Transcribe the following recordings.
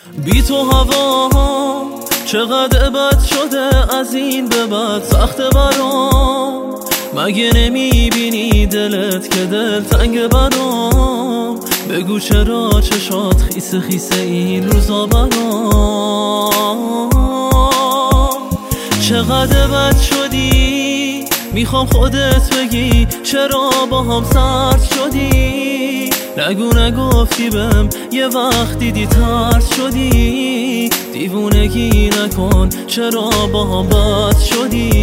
بی تو هوا چقدر بد شده، از این به بعد سخت برام. مگه نمیبینی دلت که دل تنگ برام؟ بگو چرا چشات خیس خیس این روزا برام. چقدر بد شدی میخوام خودت بگی، چرا با هم سرد شدی؟ نگفتی بهم یه وقت دیدی ترس شدی. دیوونگی نکن، چرا با هم بد شدی؟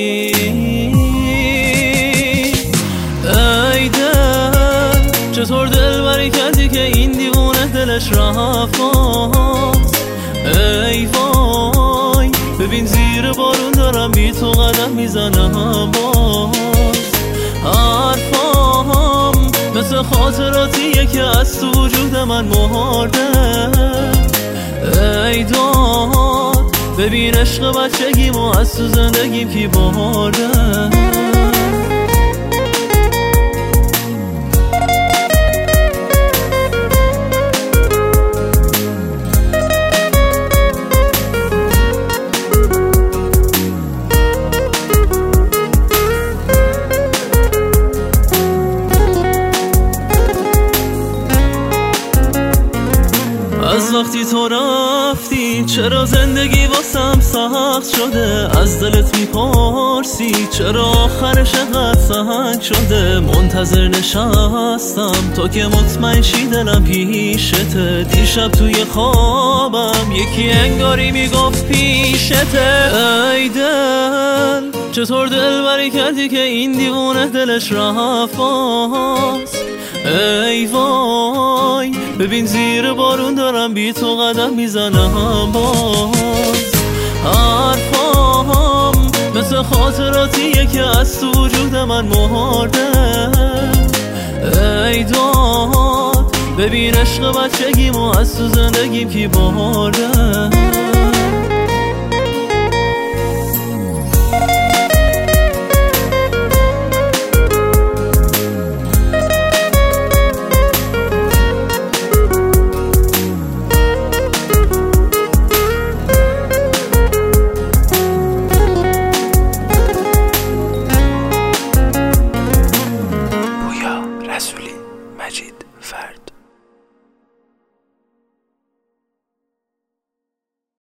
ای دل چطور دل بری کردی که این دیوونه دلش رفت؟ ای وای ببین زیر بارون دارم بی تو قدم میزنم باز. حرفام مثل خاطراتیه که از تو وجود من مرده. ای داد ببین عشق بچگیمو از تو زندگیم کی برده. از وقتی تو رفتی چرا زندگی واسم سخت شده؟ از دلت میپرسی چرا آخرش انقدر سنگ شده؟ منتظر نشستم تو که مطمئن شی دلم پیشته. دیشب توی خوابم یکی انگاری میگفت پیشته. ای دل چطور دل بری کردی که این دیوونه دلش رفت؟ ای وای ببین زیر بارون دارم بی تو قدم میزنم باز. حرفام مثل خاطراتیه که از تو وجود من مرده. ای داد ببین عشق بچگیمو از تو زندگیم کی برده.